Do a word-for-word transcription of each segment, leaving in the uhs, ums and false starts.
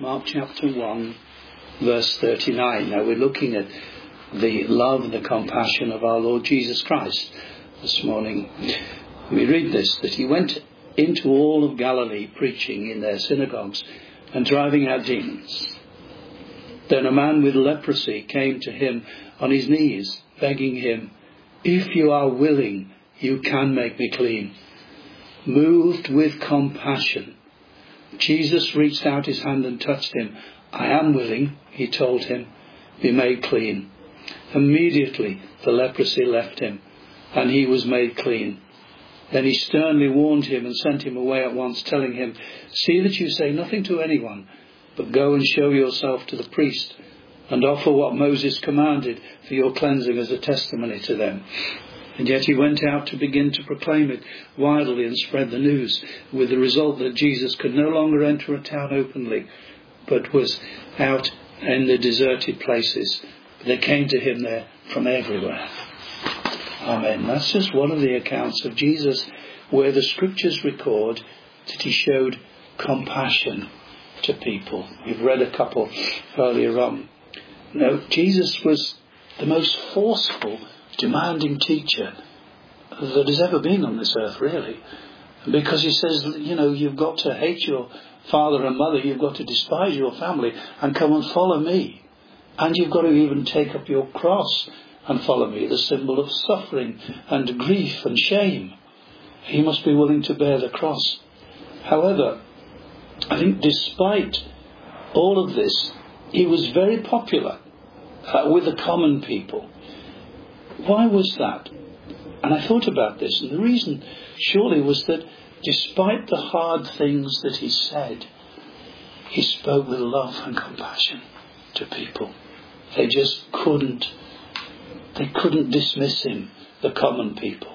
Mark chapter one, verse thirty-nine. Now we're looking at the love and the compassion of our Lord Jesus Christ this morning. We read this, that he went into all of Galilee preaching in their synagogues and driving out demons. Then a man with leprosy came to him on his knees, begging him, "If you are willing, you can make me clean." Moved with compassion, Jesus reached out his hand and touched him. "I am willing," he told him, "be made clean." Immediately the leprosy left him, and he was made clean. Then he sternly warned him and sent him away at once, telling him, "See that you say nothing to anyone, but go and show yourself to the priest, and offer what Moses commanded for your cleansing as a testimony to them." And yet he went out to begin to proclaim it widely and spread the news, with the result that Jesus could no longer enter a town openly, but was out in the deserted places. They came to him there from everywhere. Amen. That's just one of the accounts of Jesus where the scriptures record that he showed compassion to people. We've read a couple earlier on. Now, Jesus was the most forceful, demanding teacher that has ever been on this earth, really. Because he says, you know, you've got to hate your father and mother, you've got to despise your family and come and follow me. And you've got to even take up your cross and follow me, the symbol of suffering and grief and shame. He must be willing to bear the cross. However, I think despite all of this, he was very popular uh, with the common people. Why was that? And I thought about this, and the reason surely was that despite the hard things that he said, he spoke with love and compassion to people. They just couldn't, they couldn't dismiss him, the common people.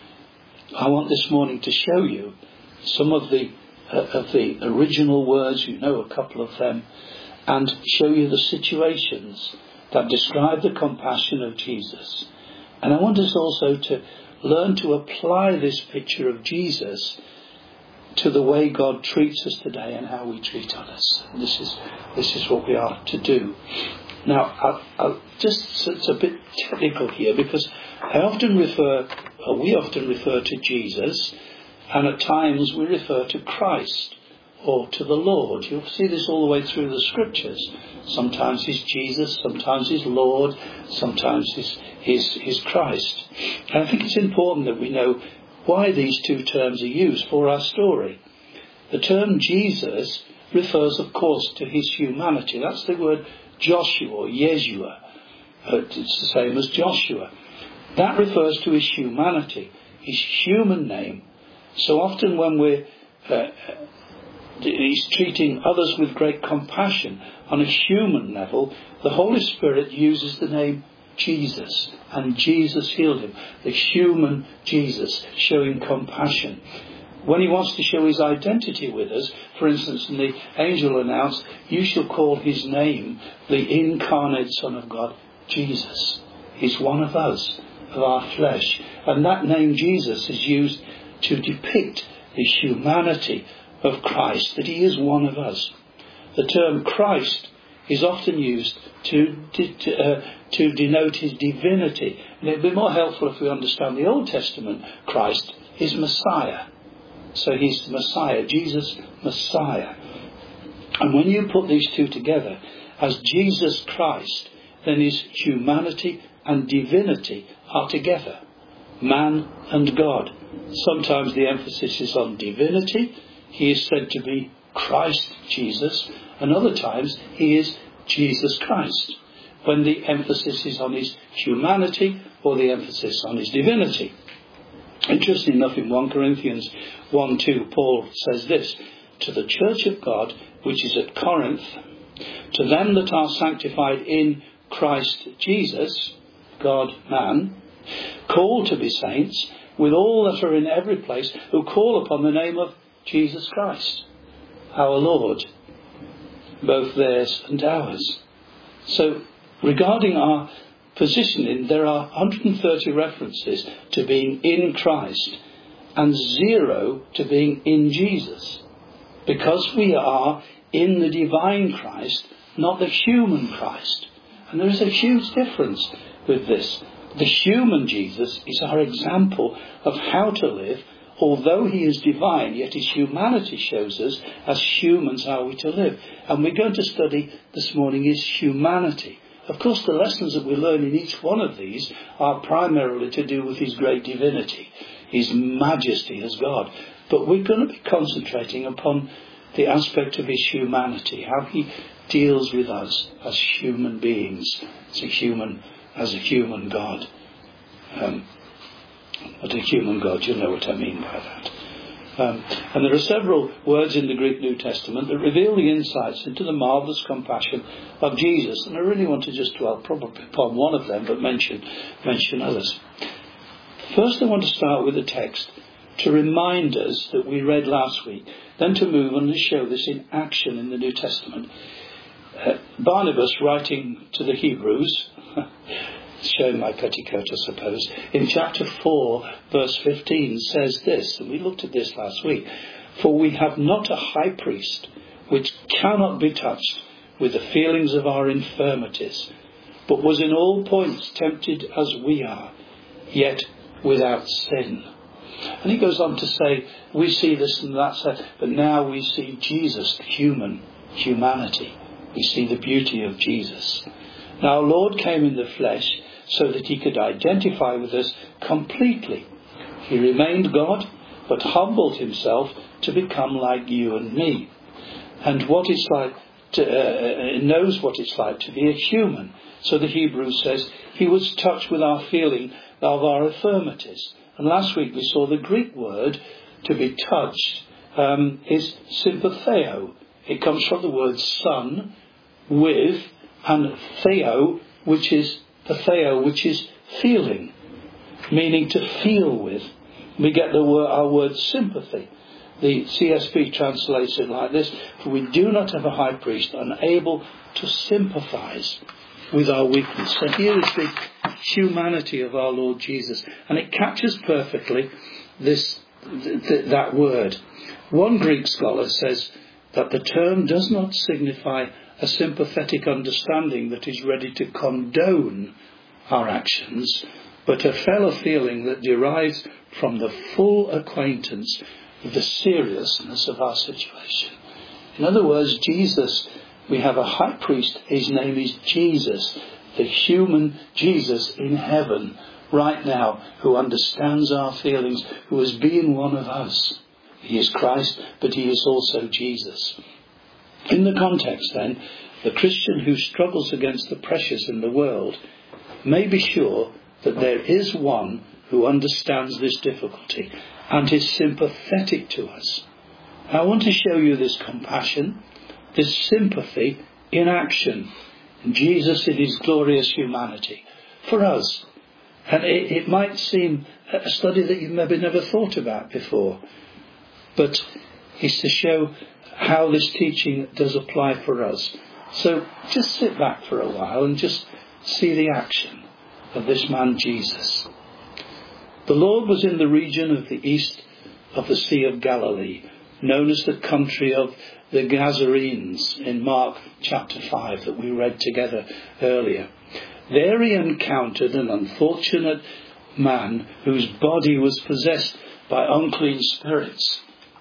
I want this morning to show you some of the uh, of the original words, you know a couple of them, and show you the situations that describe the compassion of Jesus. And I want us also to learn to apply this picture of Jesus to the way God treats us today and how we treat others. And this is this is what we are to do. Now, I'll, I'll just it's a bit technical here, because I often refer, or we often refer to Jesus, and at times we refer to Christ or to the Lord. You'll see this all the way through the scriptures. Sometimes he's Jesus, sometimes he's Lord, sometimes he's, he's, he's Christ. And I think it's important that we know why these two terms are used for our story. The term Jesus refers, of course, to his humanity. That's the word Joshua, or Yeshua. It's the same as Joshua. That refers to his humanity, his human name. So often when we're uh, he's treating others with great compassion on a human level, the Holy Spirit uses the name Jesus, and Jesus healed him. The human Jesus, showing compassion. When he wants to show his identity with us, for instance, and the angel announced, "You shall call his name the incarnate Son of God, Jesus." He's one of us, of our flesh. And that name Jesus is used to depict the humanity of Christ, that he is one of us. The term Christ is often used to to, uh, to denote his divinity. And it would be more helpful if we understand the Old Testament Christ is Messiah. So he's Messiah, Jesus Messiah. And when you put these two together as Jesus Christ, then his humanity and divinity are together. Man and God. Sometimes the emphasis is on divinity. He is said to be Christ Jesus. And other times he is Jesus Christ, when the emphasis is on his humanity or the emphasis on his divinity. Interesting enough, in First Corinthians one two, Paul says this: "To the church of God, which is at Corinth, to them that are sanctified in Christ Jesus," God, man, "called to be saints, with all that are in every place, who call upon the name of Jesus Christ, our Lord," both theirs and ours. So, regarding our positioning, there are one hundred thirty references to being in Christ and zero to being in Jesus, because we are in the divine Christ, not the human Christ. And there is a huge difference with this. The human Jesus is our example of how to live. Although he is divine, yet his humanity shows us as humans how we to live. And we're going to study this morning his humanity. Of course, the lessons that we learn in each one of these are primarily to do with his great divinity, his majesty as God. But we're going to be concentrating upon the aspect of his humanity, how he deals with us as human beings, as a human, as a human God. Um, But a human God, you know what I mean by that. Um, and there are several words in the Greek New Testament that reveal the insights into the marvellous compassion of Jesus. And I really want to just dwell probably upon one of them, but mention, mention others. First, I want to start with a text to remind us that we read last week, then to move on and show this in action in the New Testament. Uh, Barnabas, writing to the Hebrews, showing my petticoat, I suppose, in chapter four, verse fifteen, says this, and we looked at this last week, "For we have not a high priest which cannot be touched with the feelings of our infirmities, but was in all points tempted as we are, yet without sin." And he goes on to say, we see this and that, but now we see Jesus, human, humanity. We see the beauty of Jesus. Now, our Lord came in the flesh so that he could identify with us completely. He remained God, but humbled himself to become like you and me. And what it's like to, uh, knows what it's like to be a human. So the Hebrew says, he was touched with our feeling of our infirmities. And last week we saw the Greek word to be touched um, is sympatheo. It comes from the word son, with, and theo, which is patheo, which is feeling, meaning to feel with. We get the word, our word sympathy. The C S B translates it like this: "For we do not have a high priest unable to sympathise with our weakness." So here is the humanity of our Lord Jesus, and it captures perfectly this th- th- that word. One Greek scholar says that the term does not signify a sympathetic understanding that is ready to condone our actions, but a fellow feeling that derives from the full acquaintance with the seriousness of our situation. In other words, Jesus, we have a high priest, his name is Jesus, the human Jesus in heaven right now, who understands our feelings, who has been one of us. He is Christ, but he is also Jesus. In the context, then, the Christian who struggles against the pressures in the world may be sure that there is one who understands this difficulty and is sympathetic to us. I want to show you this compassion, this sympathy in action. Jesus in his glorious humanity for us. And it, it might seem a study that you've maybe never thought about before, but it's to show how this teaching does apply for us. So just sit back for a while and just see the action of this man Jesus. The Lord was in the region of the east of the Sea of Galilee, known as the country of the Gazarenes in Mark chapter five that we read together earlier. There he encountered an unfortunate man whose body was possessed by unclean spirits.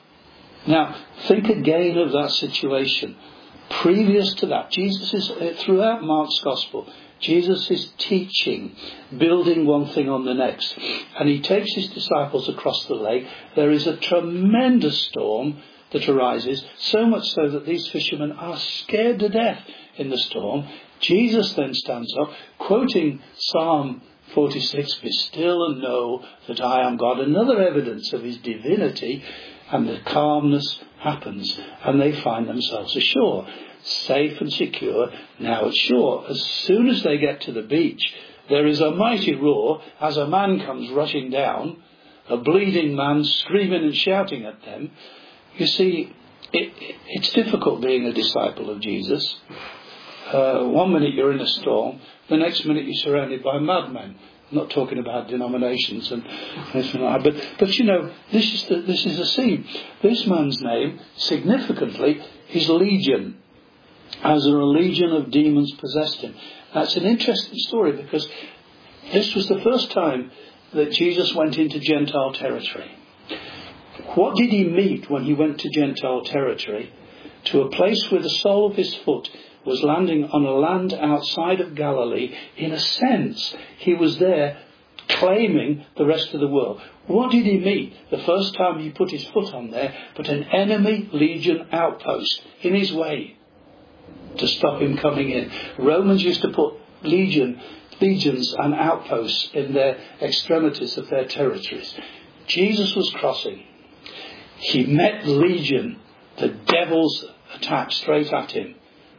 Now, think again of that situation. Previous to that, Jesus is, throughout Mark's Gospel, Jesus is teaching, building one thing on the next. And he takes his disciples across the lake. There is a tremendous storm that arises, so much so that these fishermen are scared to death in the storm. Jesus then stands up, quoting Psalm forty-six, "Be still and know that I am God." Another evidence of his divinity, and the calmness happens, and they find themselves ashore, safe and secure, now at shore. As soon as they get to the beach, there is a mighty roar as a man comes rushing down, a bleeding man screaming and shouting at them. You see, it, it, it's difficult being a disciple of Jesus. Uh, one minute you're in a storm, the next minute you're surrounded by madmen. I'm not talking about denominations and anything like that. But, but you know, this is the, this is the scene. This man's name, significantly, is Legion, as a legion of demons possessed him. That's an interesting story, because this was the first time that Jesus went into Gentile territory. What did he meet when he went to Gentile territory? To a place where the sole of his foot was landing on a land outside of Galilee. In a sense, he was there claiming the rest of the world. What did he meet the first time he put his foot on there? But an enemy legion outpost in his way to stop him coming in. Romans used to put legion, legions and outposts in their extremities of their territories. Jesus was crossing. He met legion, the devil's attack straight at him.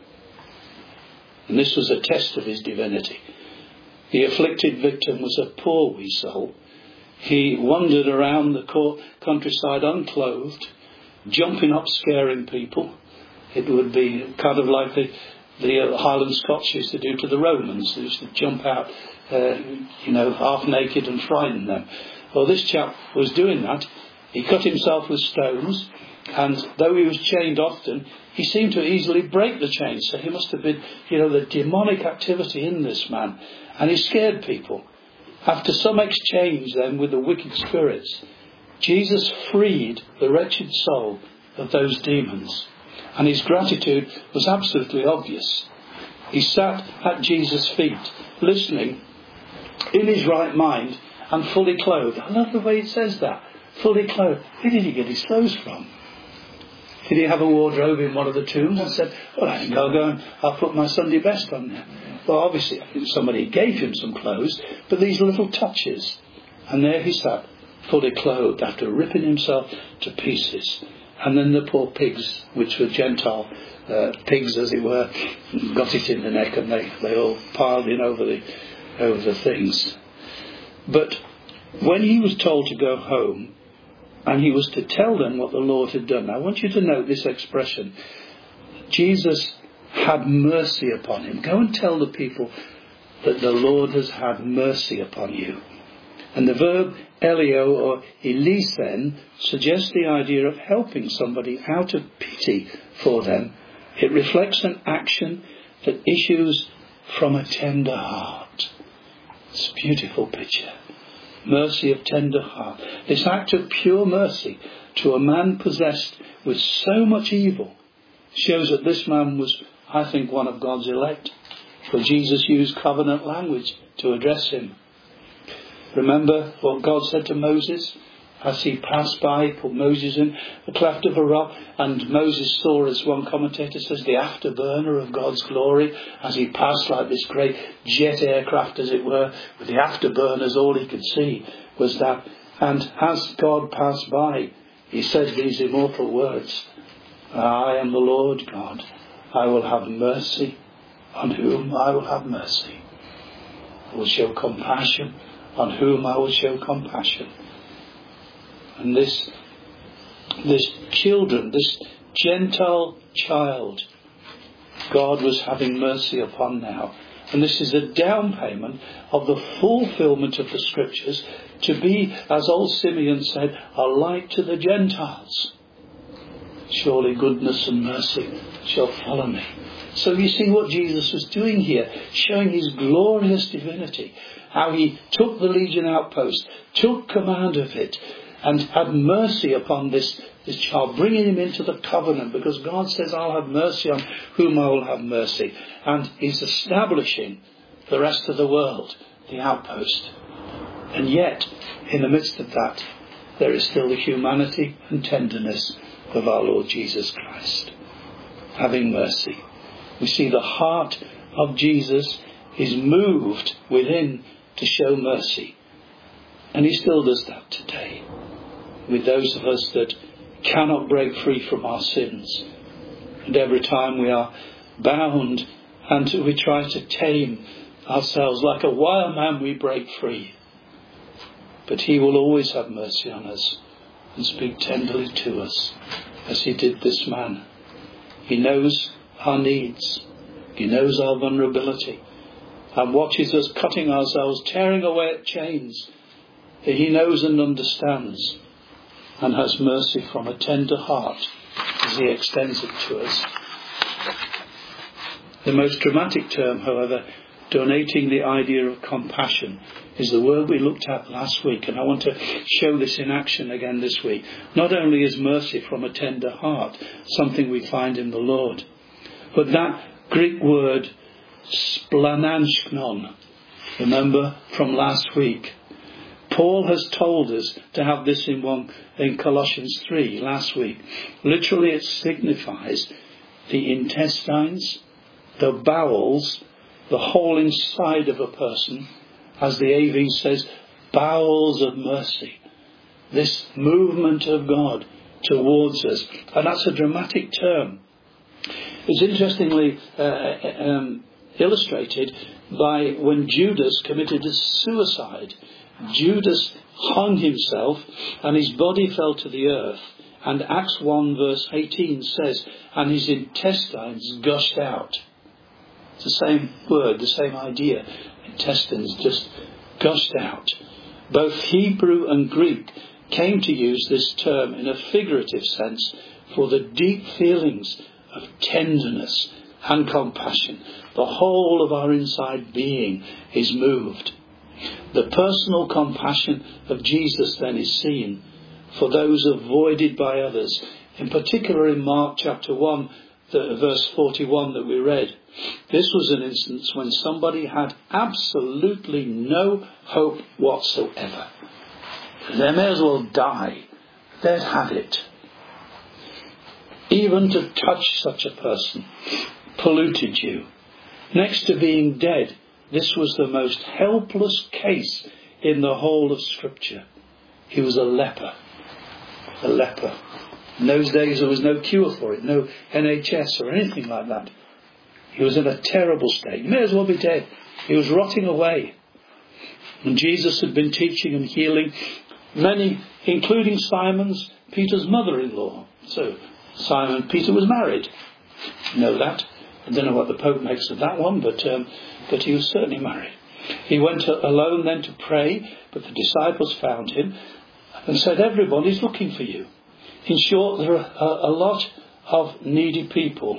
And this was a test of his divinity. The afflicted victim was a poor wee soul. He wandered around the countryside unclothed, jumping up, scaring people. It would be kind of like the, the Highland Scots used to do to the Romans. They used to jump out, uh, you know, half naked and frighten them. Well, this chap was doing that. He cut himself with stones, and though he was chained often, he seemed to easily break the chains. So he must have been, you know, the demonic activity in this man. And he scared people. After some exchange then with the wicked spirits, Jesus freed the wretched soul of those demons. And his gratitude was absolutely obvious. He sat at Jesus' feet, listening, in his right mind and fully clothed. I love the way it says that. Fully clothed. Where did he get his clothes from? Did he have a wardrobe in one of the tombs and said, well, I think I'll go and I'll put my Sunday best on there? Well, obviously, I think somebody gave him some clothes, but these little touches. And there he sat, fully clothed, after ripping himself to pieces. And then the poor pigs, which were Gentile uh, pigs, as it were, got it in the neck, and they, they all piled in over the, over the things. But when he was told to go home, and he was to tell them what the Lord had done. Now, I want you to note this expression. Jesus had mercy upon him. Go and tell the people that the Lord has had mercy upon you. And the verb elio or elisen suggests the idea of helping somebody out of pity for them. It reflects an action that issues from a tender heart. It's a beautiful picture. Mercy of tender heart. This act of pure mercy to a man possessed with so much evil shows that this man was, I think, one of God's elect. For Jesus used covenant language to address him. Remember what God said to Moses as he passed by? He put Moses in the cleft of a rock, and Moses saw, as one commentator says, the afterburner of God's glory as he passed, like this great jet aircraft, as it were, with the afterburners. All he could see was that. And as God passed by, he said these immortal words, I am the Lord God. I will have mercy on whom I will have mercy. I will show compassion on whom I will show compassion. And this, this children, this Gentile child, God was having mercy upon now. And this is a down payment of the fulfillment of the Scriptures to be, as old Simeon said, a light to the Gentiles. Surely goodness and mercy shall follow me. So you see what Jesus was doing here, showing his glorious divinity. How he took the legion outpost, took command of it, and had mercy upon this, this child, bringing him into the covenant, because God says, I'll have mercy on whom I will have mercy. And he's establishing the rest of the world, the outpost. And yet, in the midst of that, there is still the humanity and tenderness of our Lord Jesus Christ, having mercy. We see the heart of Jesus is moved within to show mercy. And he still does that today with those of us that cannot break free from our sins. And every time we are bound and we try to tame ourselves, like a wild man we break free. But he will always have mercy on us and speak tenderly to us, as he did this man. He knows our needs. He knows our vulnerability. and watches us cutting ourselves, tearing away at chains. He knows and understands and has mercy from a tender heart as he extends it to us. The most dramatic term, however, donating the idea of compassion, is the word we looked at last week, and I want to show this in action again this week. Not only is mercy from a tender heart something we find in the Lord, but that Greek word splananchnon, remember from last week, Paul has told us to have this in one in Colossians three last week. Literally it signifies the intestines, the bowels, the whole inside of a person, as the A V says, bowels of mercy. This movement of God towards us. And that's a dramatic term. It's interestingly uh, um, illustrated by when Judas committed suicide. Judas hung himself and his body fell to the earth. And Acts one verse eighteen says, and his intestines gushed out. It's the same word, the same idea. Intestines just gushed out. Both Hebrew and Greek came to use this term in a figurative sense for the deep feelings of tenderness and compassion. The whole of our inside being is moved. The personal compassion of Jesus then is seen for those avoided by others. In particular in Mark chapter one, the verse forty-one that we read. This was an instance when somebody had absolutely no hope whatsoever. They may as well die. They'd had it. Even to touch such a person polluted you. Next to being dead, this was the most helpless case in the whole of Scripture. He was a leper. A leper. In those days there was no cure for it, no N H S or anything like that. He was in a terrible state. He may as well be dead. He was rotting away. And Jesus had been teaching and healing many, including Simon's, Peter's mother-in-law. So Simon Peter was married. You know that. I don't know what the Pope makes of that one, but um, but he was certainly married. He went to, alone then to pray, but the disciples found him and said, everybody's looking for you. In short, there are a, a lot of needy people.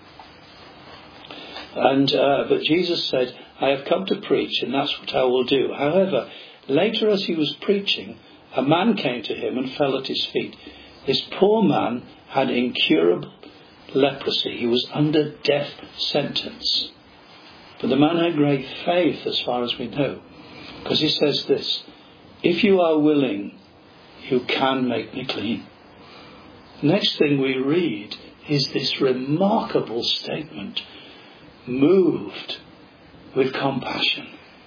And uh, but Jesus said, I have come to preach, and that's what I will do. However, later as he was preaching, a man came to him and fell at his feet. This poor man had incurable leprosy. He was under death sentence. But the man had great faith, as far as we know, because he says this, if you are willing, you can make me clean. Next thing we read is this remarkable statement, moved with compassion.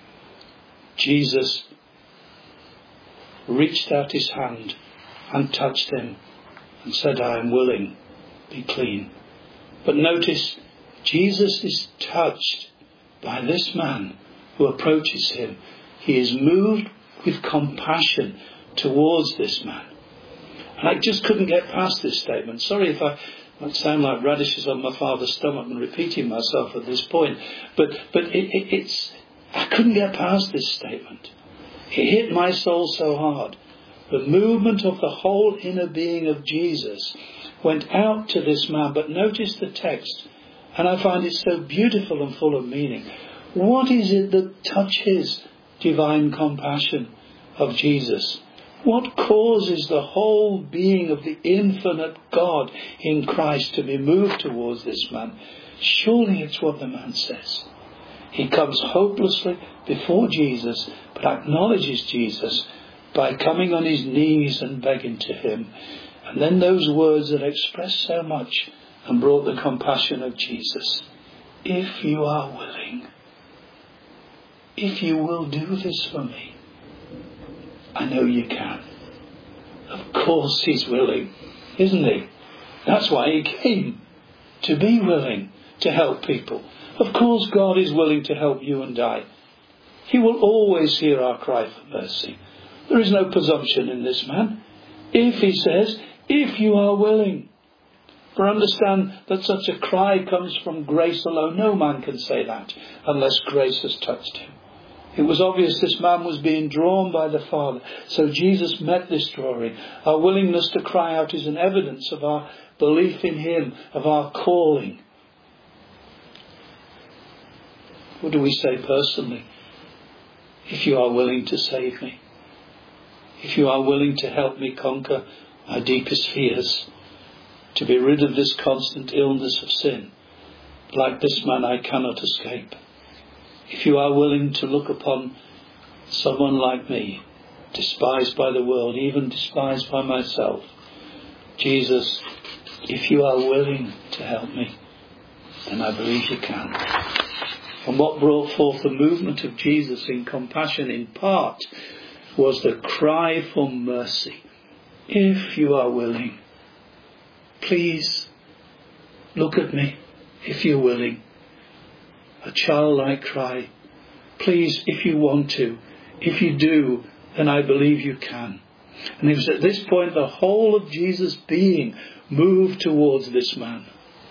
Jesus reached out his hand and touched him and said, I am willing, be clean. But notice, Jesus is touched by this man who approaches him. He is moved with compassion towards this man. And I just couldn't get past this statement. Sorry if I might sound like radishes on my father's stomach and repeating myself at this point. But but it, it, it's I couldn't get past this statement. It hit my soul so hard. The movement of the whole inner being of Jesus went out to this man. But notice the text. And I find it so beautiful and full of meaning. What is it that touches divine compassion of Jesus? What causes the whole being of the infinite God in Christ to be moved towards this man? Surely it's what the man says. He comes hopelessly before Jesus, but acknowledges Jesus by coming on his knees and begging to him. And then those words that express so much and brought the compassion of Jesus. If you are willing, if you will do this for me, I know you can. Of course he's willing, isn't he? That's why he came, to be willing to help people. Of course God is willing to help you and I. He will always hear our cry for mercy. There is no presumption in this man. If he says, if you are willing. For understand that such a cry comes from grace alone. No man can say that unless grace has touched him. It was obvious this man was being drawn by the Father. So Jesus met this drawing. Our willingness to cry out is an evidence of our belief in him, of our calling. What do we say personally? If you are willing to save me, if you are willing to help me conquer my deepest fears, to be rid of this constant illness of sin, like this man I cannot escape. If you are willing to look upon someone like me, despised by the world, even despised by myself, Jesus, if you are willing to help me, then I believe you can. And what brought forth the movement of Jesus in compassion in part was the cry for mercy. If you are willing, please look at me, if you're willing. A childlike cry. Please, if you want to. If you do, then I believe you can. And it was at this point the whole of Jesus' being moved towards this man.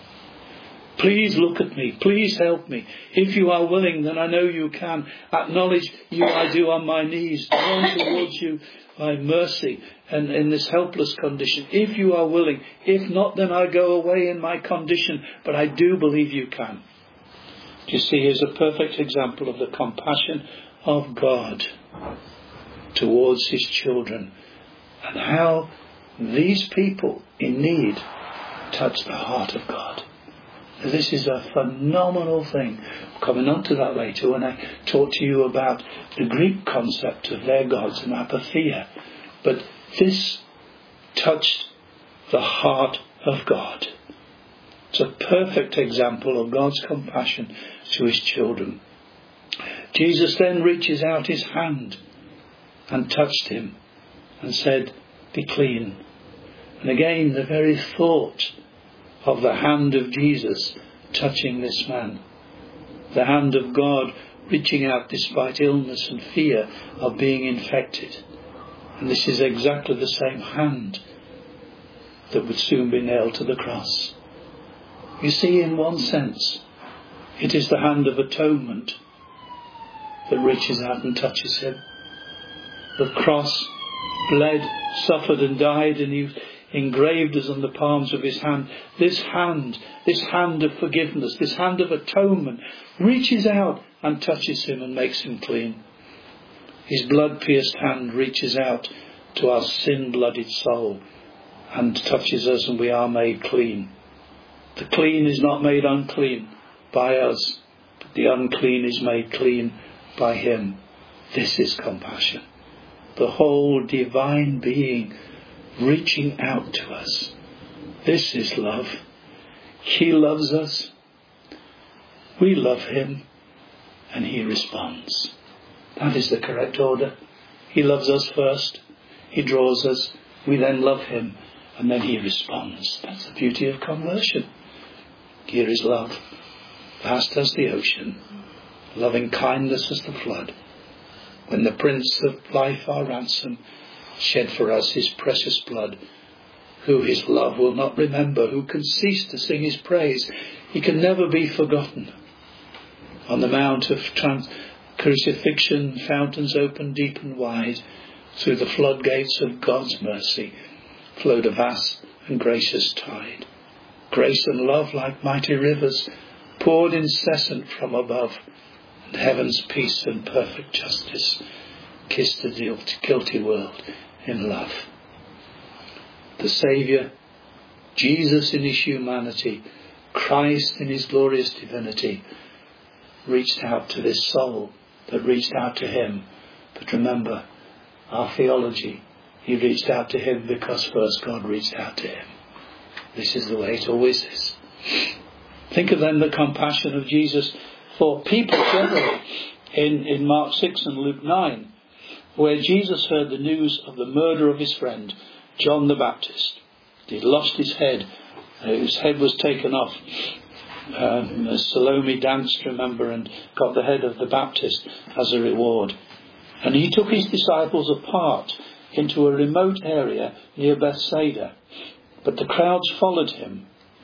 Please look at me. Please help me. If you are willing, then I know you can. Acknowledge you I do on my knees. Drawn towards you by mercy and in this helpless condition. If you are willing. If not, then I go away in my condition. But I do believe you can. Do you see, here's a perfect example of the compassion of God towards his children. And how these people in need touch the heart of God. This is a phenomenal thing. Coming on to that later when I talk to you about the Greek concept of their gods and apatheia. But this touched the heart of God. It's a perfect example of God's compassion to his children. Jesus then reaches out his hand and touched him and said, "Be clean." And again, the very thought of the hand of Jesus touching this man. The hand of God reaching out despite illness and fear of being infected. And this is exactly the same hand that would soon be nailed to the cross. You see, in one sense, it is the hand of atonement that reaches out and touches him. The cross, bled, suffered and died, and he engraved us on the palms of his hand. This hand, this hand of forgiveness, this hand of atonement, reaches out and touches him and makes him clean. His blood-pierced hand reaches out to our sin-blooded soul and touches us, and we are made clean. The clean is not made unclean by us, but the unclean is made clean by him. This is compassion. The whole divine being reaching out to us. This is love. He loves us. We love him. And he responds. That is the correct order. He loves us first. He draws us. We then love him. And then he responds. That's the beauty of conversion. Here is love. Vast as the ocean. Loving kindness as the flood. When the Prince of Life, our ransom, shed for us his precious blood, who his love will not remember, who can cease to sing his praise. He can never be forgotten. On the mount of trans- crucifixion, fountains opened deep and wide. Through the floodgates of God's mercy flowed a vast and gracious tide. Grace and love like mighty rivers poured incessant from above, and heaven's peace and perfect justice kissed the guilty world in love. The Saviour, Jesus in his humanity, Christ in his glorious divinity, reached out to this soul that reached out to him. But remember, our theology, he reached out to him because first God reached out to him. This is the way it always is. Think of then the compassion of Jesus for people generally in, in Mark six and Luke nine, where Jesus heard the news of the murder of his friend, John the Baptist. He'd lost his head. Uh, his head was taken off. Um, as Salome danced, remember, and got the head of the Baptist as a reward. And he took his disciples apart into a remote area near Bethsaida. But the crowds followed him,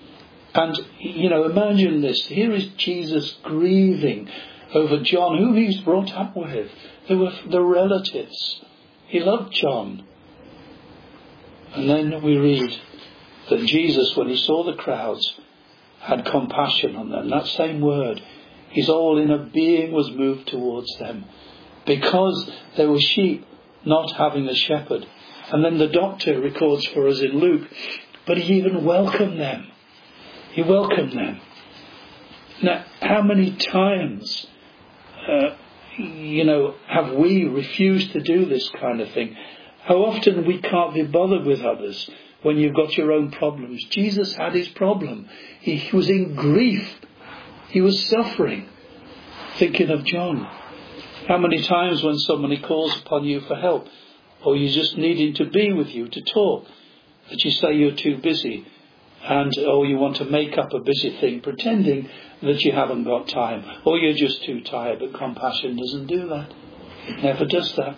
And, you know, imagine this. Here is Jesus grieving over John, who he's brought up with. They were the relatives. He loved John. And then we read that Jesus, when he saw the crowds, had compassion on them. That same word. His whole inner being was moved towards them. Because they were sheep not having a shepherd. And then the doctor records for us in Luke, but he even welcomed them. He welcomed them. Now, how many times, uh, you know, have we refused to do this kind of thing? How often we can't be bothered with others when you've got your own problems. Jesus had his problem. He, he was in grief. He was suffering. Thinking of John. How many times when somebody calls upon you for help, or you just needing to be with you to talk, that you say you're too busy, and or you want to make up a busy thing pretending that you haven't got time, or you're just too tired. But compassion doesn't do that. It never does that.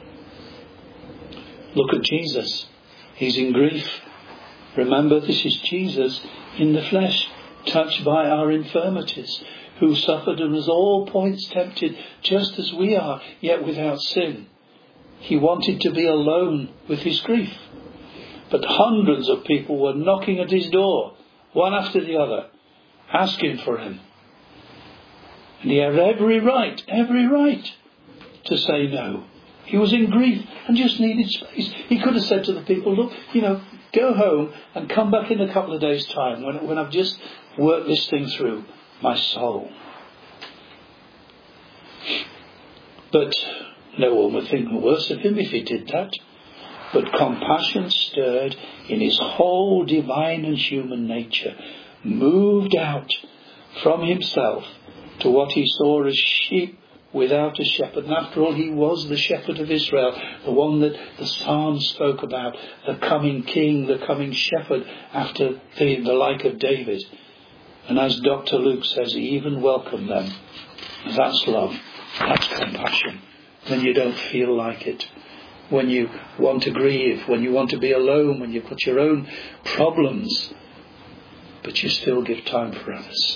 Look at Jesus. He's in grief. Remember, this is Jesus in the flesh, touched by our infirmities, who suffered and was all points tempted just as we are, yet without sin. He wanted to be alone with his grief. But hundreds of people were knocking at his door, one after the other, asking for him. And he had every right, every right to say no. He was in grief and just needed space. He could have said to the people, look, you know, go home and come back in a couple of days' time when, when I've just worked this thing through my soul. But no one would think worse of him if he did that. But compassion stirred in his whole divine and human nature, moved out from himself to what he saw as sheep without a shepherd. And after all, he was the shepherd of Israel, the one that the Psalms spoke about, the coming king, the coming shepherd after the, the like of David. And as Doctor Luke says, he even welcomed them. That's love. That's compassion. When you don't feel like it. When you want to grieve, when you want to be alone, when you've got your own problems, but you still give time for others.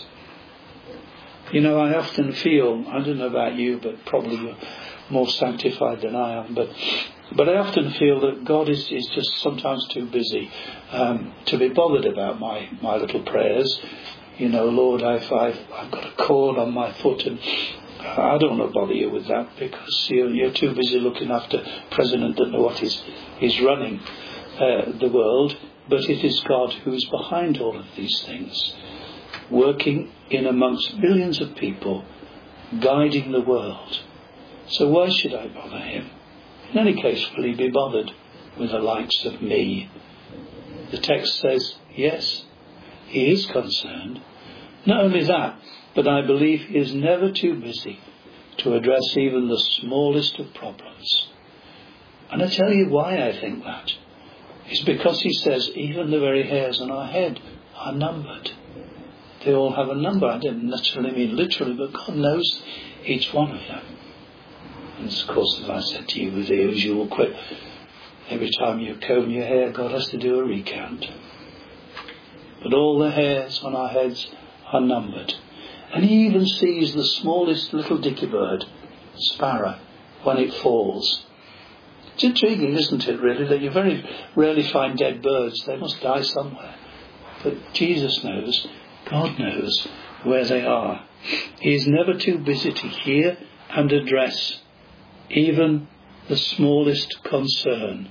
You know, I often feel, I don't know about you, but probably you're more sanctified than I am, but but I often feel that God is, is just sometimes too busy um, to be bothered about my, my little prayers. You know, Lord, I've, I've, I've got a cord on my foot, and I don't want to bother you with that, because you're, you're too busy looking after President that know what is, is running uh, the world. But it is God who is behind all of these things, working in amongst billions of people, guiding the world. So why should I bother him? In any case, will he be bothered with the likes of me? The text says, yes, he is concerned. Not only that, but I believe he is never too busy to address even the smallest of problems. And I tell you why I think that. It's because he says even the very hairs on our head are numbered. They all have a number. I didn't necessarily mean literally, but God knows each one of them. And of course, as I said to you with the usual quip, every time you comb your hair, God has to do a recount. But all the hairs on our heads are numbered. And he even sees the smallest little dicky bird, sparrow, when it falls. It's intriguing, isn't it, really, that you very rarely find dead birds. They must die somewhere. But Jesus knows, God knows where they are. He is never too busy to hear and address even the smallest concern.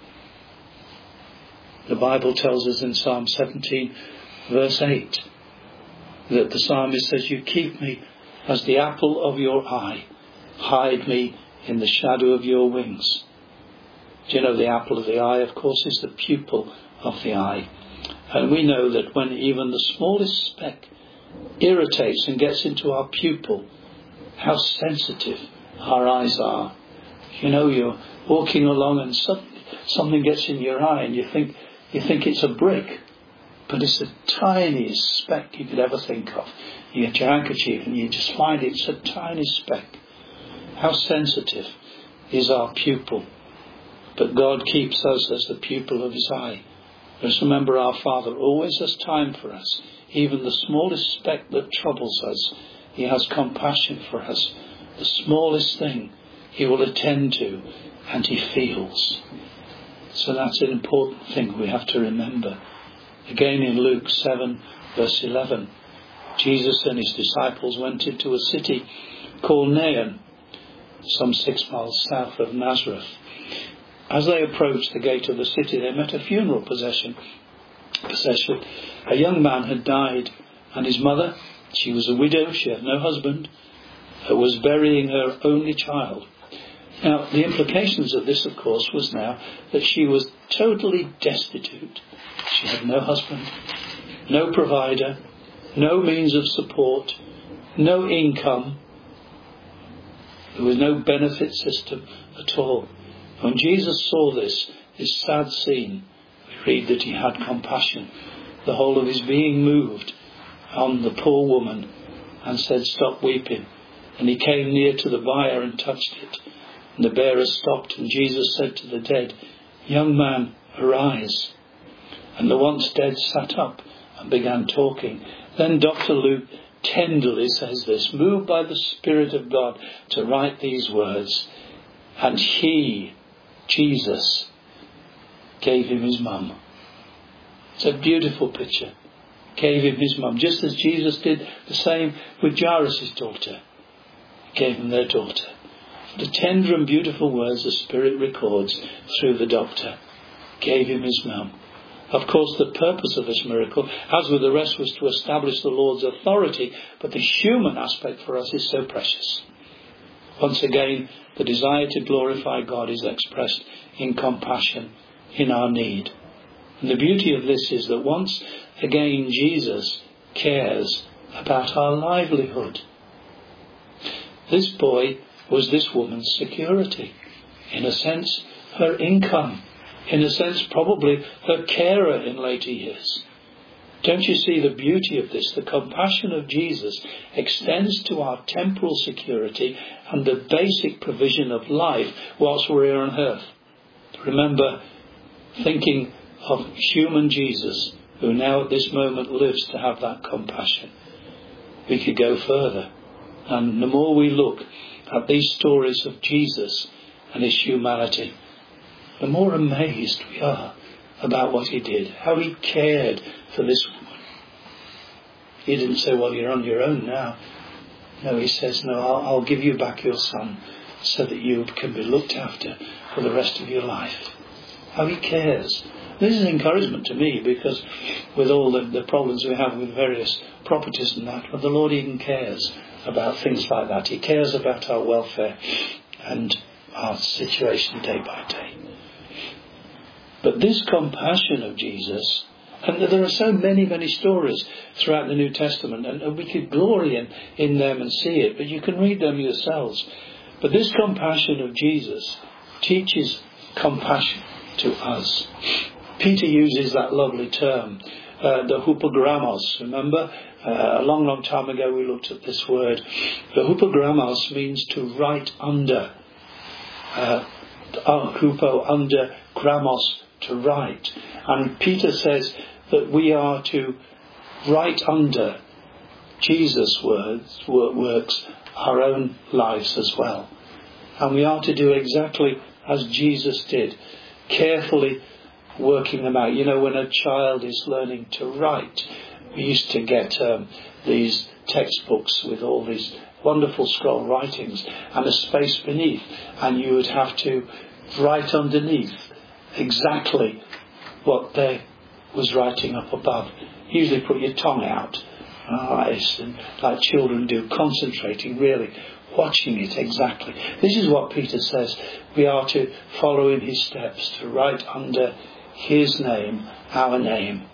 The Bible tells us in Psalm seventeen, verse eight, that the psalmist says, you keep me as the apple of your eye. Hide me in the shadow of your wings. Do you know the apple of the eye, of course, is the pupil of the eye. And we know that when even the smallest speck irritates and gets into our pupil, how sensitive our eyes are. You know, you're walking along and suddenly something gets in your eye and you think you think it's a brick. But it's the tiniest speck you could ever think of. You get your handkerchief and you just find it's a tiny speck. How sensitive is our pupil. But God keeps us as the pupil of his eye. Let's remember our Father always has time for us. Even the smallest speck that troubles us, He has compassion for us. The smallest thing He will attend to, and He feels. So that's an important thing we have to remember. Again in Luke seven verse eleven, Jesus and His disciples went into a city called Nain, some six miles south of Nazareth. As they approached the gate of the city, they met a funeral procession. Procession. A young man had died, and his mother, she was a widow, she had no husband, was burying her only child. Now, the implications of this, of course, was now that she was totally destitute. She had no husband, no provider, no means of support, no income. There was no benefit system at all. When Jesus saw this, this sad scene, we read that He had compassion. The whole of His being moved on the poor woman and said, "Stop weeping." And He came near to the bier and touched it. And the bearer stopped, and Jesus said to the dead, "Young man, arise." And the once dead sat up and began talking. Then Doctor Luke tenderly says this, moved by the Spirit of God to write these words. And He, Jesus, gave him his mum. It's a beautiful picture. Gave him his mum. Just as Jesus did the same with Jairus' daughter. Gave him their daughter. The tender and beautiful words the Spirit records through the doctor. Gave him his mum. Of course, the purpose of this miracle, as with the rest, was to establish the Lord's authority, but the human aspect for us is so precious. Once again, the desire to glorify God is expressed in compassion in our need. And the beauty of this is that once again Jesus cares about our livelihood. This boy was this woman's security. In a sense, her income. In a sense, probably her carer in later years. Don't you see the beauty of this? The compassion of Jesus extends to our temporal security and the basic provision of life whilst we're here on earth. Remember, thinking of human Jesus, who now at this moment lives to have that compassion. We could go further. And the more we look at these stories of Jesus and his humanity, the more amazed we are about what he did, how he cared for this woman. He didn't say, well, you're on your own now. No, he says, no, I'll, I'll give you back your son so that you can be looked after for the rest of your life. How he cares. This is encouragement to me, because with all the, the problems we have with various properties and that, but the Lord even cares about things like that. He cares about our welfare and our situation day by day. But this compassion of Jesus, and there are so many, many stories throughout the New Testament, and, and we could glory in, in them and see it, but you can read them yourselves. But this compassion of Jesus teaches compassion to us. Peter uses that lovely term, uh, the hupogrammos. Remember, uh, a long, long time ago we looked at this word. The hupogrammos means to write under. Uh, hupo, under, grammos, to write. And Peter says that we are to write under Jesus' words, works, our own lives as well. And we are to do exactly as Jesus did, carefully working them out. You know, when a child is learning to write, we used to get um, these textbooks with all these wonderful scroll writings and a space beneath, and you would have to write underneath exactly what they was writing up above. Usually put your tongue out, eyes, and like children do, concentrating, really watching it exactly. This is what Peter says. We are to follow in his steps, to write under his name, our name.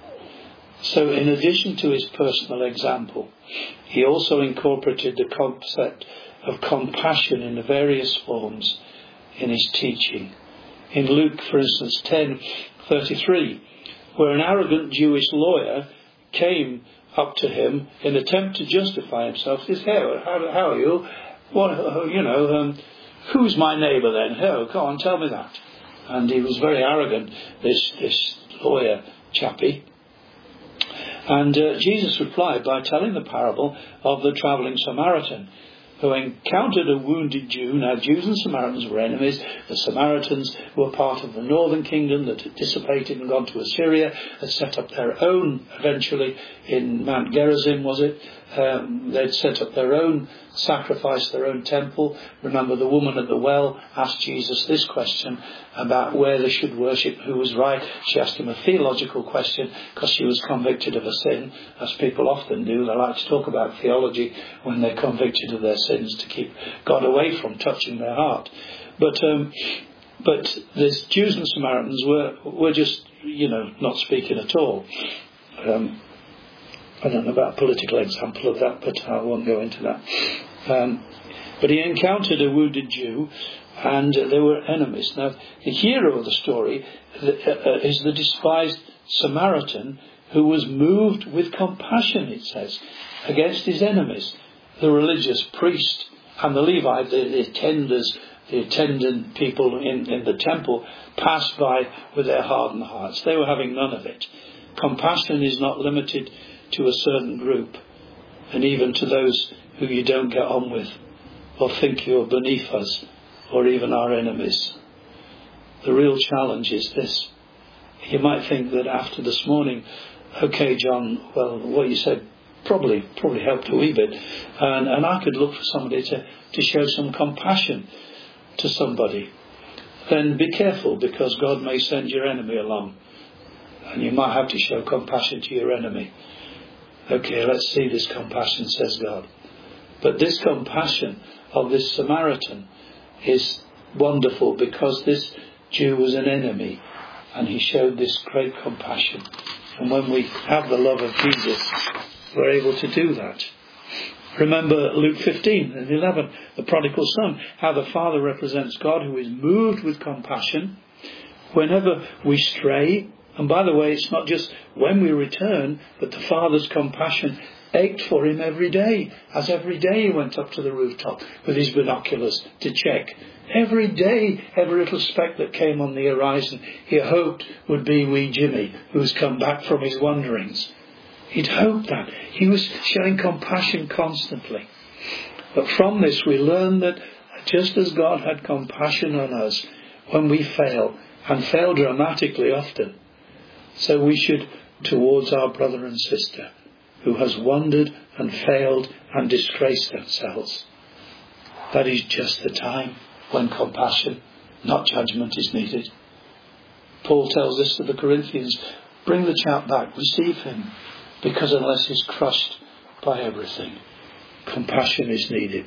So in addition to his personal example, he also incorporated the concept of compassion in the various forms in his teaching. In Luke, for instance, ten thirty-three, where an arrogant Jewish lawyer came up to him in an attempt to justify himself. He says, hey, how, how are you? What, you know, um, who's my neighbour then? Oh, go on, tell me that. And he was very arrogant, this this lawyer chappie. And uh, Jesus replied by telling the parable of the travelling Samaritan who encountered a wounded Jew. Now, Jews and Samaritans were enemies. The Samaritans were part of the northern kingdom that had dissipated and gone to Assyria, had set up their own, eventually, in Mount Gerizim, was it? Um, they'd set up their own sacrifice, their own temple. Remember, the woman at the well asked Jesus this question about where they should worship, who was right. She asked him a theological question because she was convicted of a sin, as people often do. They like to talk about theology when they're convicted of their sins to keep God away from touching their heart. But um, but the Jews and Samaritans were were just, you know, not speaking at all. Um, I don't know about a political example of that, but I won't go into that. Um, but he encountered a wounded Jew, and uh, they were enemies. Now, the hero of the story uh, uh, is the despised Samaritan who was moved with compassion, it says, against his enemies. The religious priest and the Levite, the, the attenders, the attendant people in, in the temple, passed by with their hardened hearts. They were having none of it. Compassion is not limited to a certain group, and even to those who you don't get on with or think you're beneath us, or even our enemies. The real challenge is this. You might think that after this morning, okay, John, well, what you said probably probably helped a wee bit, and, and I could look for somebody to, to show some compassion to somebody. Then be careful, because God may send your enemy along, and you might have to show compassion to your enemy. Okay, let's see this compassion, says God. But this compassion of this Samaritan is wonderful, because this Jew was an enemy and he showed this great compassion. And when we have the love of Jesus, we're able to do that. Remember Luke fifteen and eleven, the prodigal son, how the father represents God, who is moved with compassion whenever we stray. And by the way, it's not just when we return, but the Father's compassion ached for him every day, as every day he went up to the rooftop with his binoculars to check. Every day, every little speck that came on the horizon, he hoped would be wee Jimmy, who's come back from his wanderings. He'd hoped that. He was showing compassion constantly. But from this we learn that just as God had compassion on us when we fail, and fail dramatically often, so we should towards our brother and sister who has wandered and failed and disgraced themselves. That is just the time when compassion, not judgment, is needed. Paul tells this to the Corinthians: bring the chap back, receive him, because unless he's crushed by everything, compassion is needed.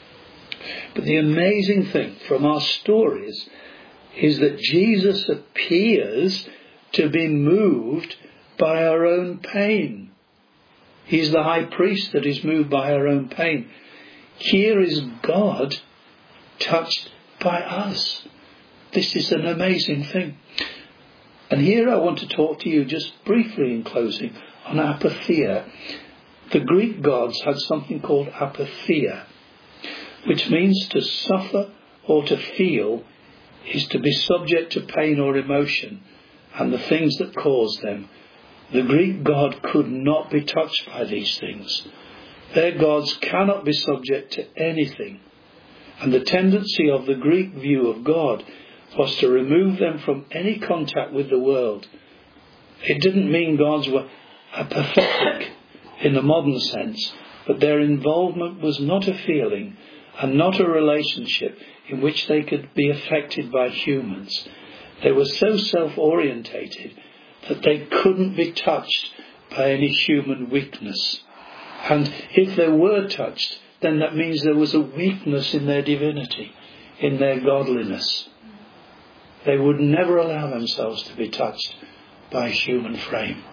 But the amazing thing from our stories is that Jesus appears to be moved by our own pain. He's the high priest that is moved by our own pain. Here is God touched by us. This is an amazing thing. And here I want to talk to you just briefly in closing on apatheia. The Greek gods had something called apatheia, which means to suffer or to feel is to be subject to pain or emotion and the things that cause them. The Greek god could not be touched by these things. Their gods cannot be subject to anything. And the tendency of the Greek view of God was to remove them from any contact with the world. It didn't mean gods were apathetic in the modern sense, but their involvement was not a feeling and not a relationship in which they could be affected by humans. They were so self-orientated that they couldn't be touched by any human weakness. And if they were touched, then that means there was a weakness in their divinity, in their godliness. They would never allow themselves to be touched by a human frame.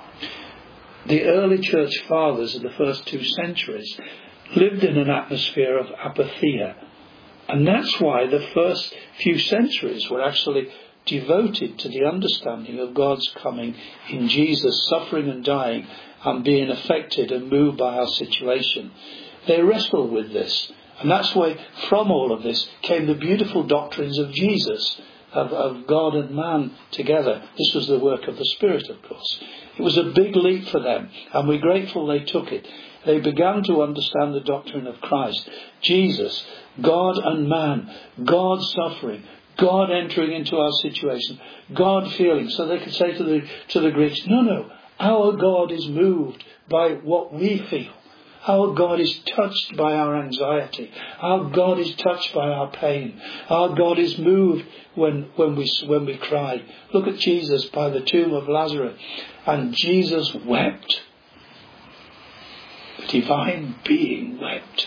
The early church fathers of the first two centuries lived in an atmosphere of apatheia. And that's why the first few centuries were actually devoted to the understanding of God's coming in Jesus, suffering and dying and being affected and moved by our situation. They wrestled with this. And that's why from all of this came the beautiful doctrines of Jesus of, of God and man together. This was the work of the Spirit, of course. It was a big leap for them, and we're grateful they took it. They began to understand the doctrine of Christ. Jesus, God and man, God suffering, God entering into our situation, God feeling. So they could say to the, to the Greeks, no, no, our God is moved by what we feel. Our God is touched by our anxiety. Our God is touched by our pain. Our God is moved when, when we, when we cry. Look at Jesus by the tomb of Lazarus. And Jesus wept. The divine being wept.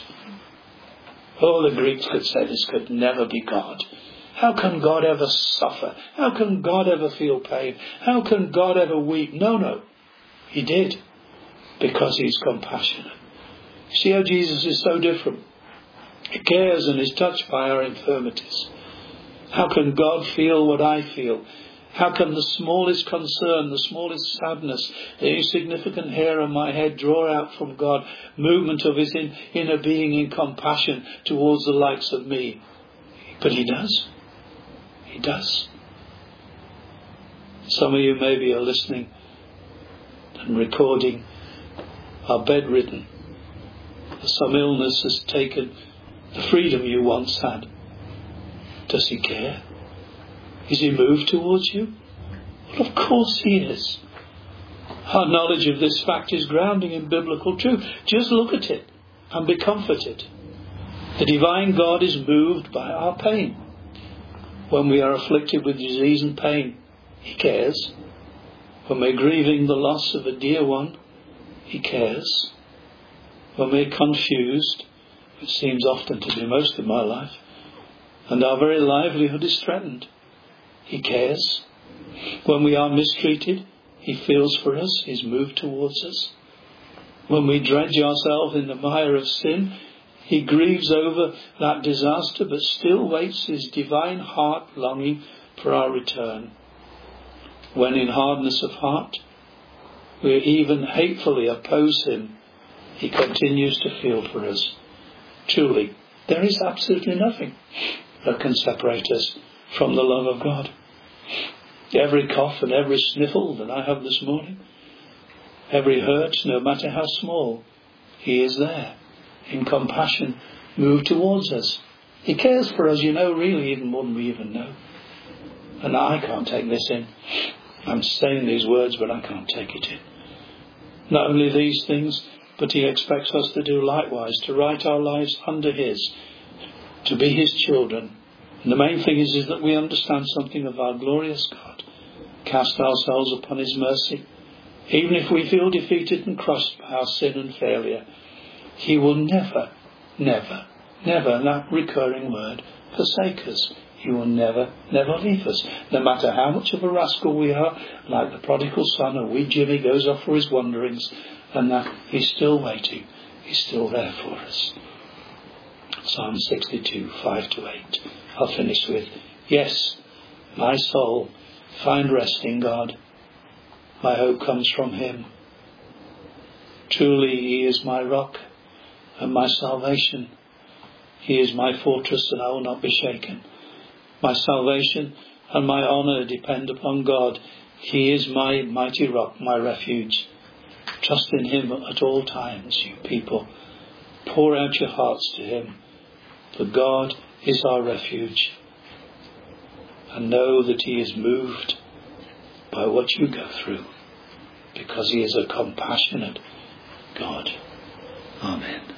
Oh, the Greeks could say this could never be God. How can God ever suffer? How can God ever feel pain? How can God ever weep? No, no. He did. Because he's compassionate. See how Jesus is so different. He cares and is touched by our infirmities. How can God feel what I feel? How can the smallest concern, the smallest sadness, the insignificant hair on my head draw out from God movement of his in, inner being in compassion towards the likes of me? But he does. He does. Some of you maybe are listening and recording, are bedridden. Some illness has taken the freedom you once had. Does he care? Is he moved towards you? Well, of course he is. Our knowledge of this fact is grounding in biblical truth. Just look at it and be comforted. The divine God is moved by our pain. When we are afflicted with disease and pain, he cares. When we're grieving the loss of a dear one, he cares. When we're confused, it seems often to be most of my life, and our very livelihood is threatened, he cares. When we are mistreated, he feels for us, he's moved towards us. When we dredge ourselves in the mire of sin, he grieves over that disaster, but still waits his divine heart longing for our return. When in hardness of heart, we even hatefully oppose him, he continues to feel for us. Truly, there is absolutely nothing that can separate us from the love of God. Every cough and every sniffle that I have this morning, every hurt, no matter how small, he is there, in compassion, moved towards us. He cares for us, you know, really even more than we even know. And I can't take this in. I'm saying these words, but I can't take it in. Not only these things, but he expects us to do likewise, to write our lives under his, to be his children. And the main thing is, is that we understand something of our glorious God, cast ourselves upon his mercy. Even if we feel defeated and crushed by our sin and failure, he will never, never, never, that recurring word, forsake us. He will never, never leave us. No matter how much of a rascal we are, like the prodigal son, or wee Jimmy goes off for his wanderings, and that he's still waiting. He's still there for us. Psalm sixty-two, five to eight. I'll finish with, yes, my soul, find rest in God. My hope comes from him. Truly he is my rock and my salvation. He is my fortress, and I will not be shaken. My salvation and my honour depend upon God. He is my mighty rock, my refuge. Trust in him at all times, you people. Pour out your hearts to him. For God is our refuge. And know that he is moved by what you go through, because he is a compassionate God. Amen.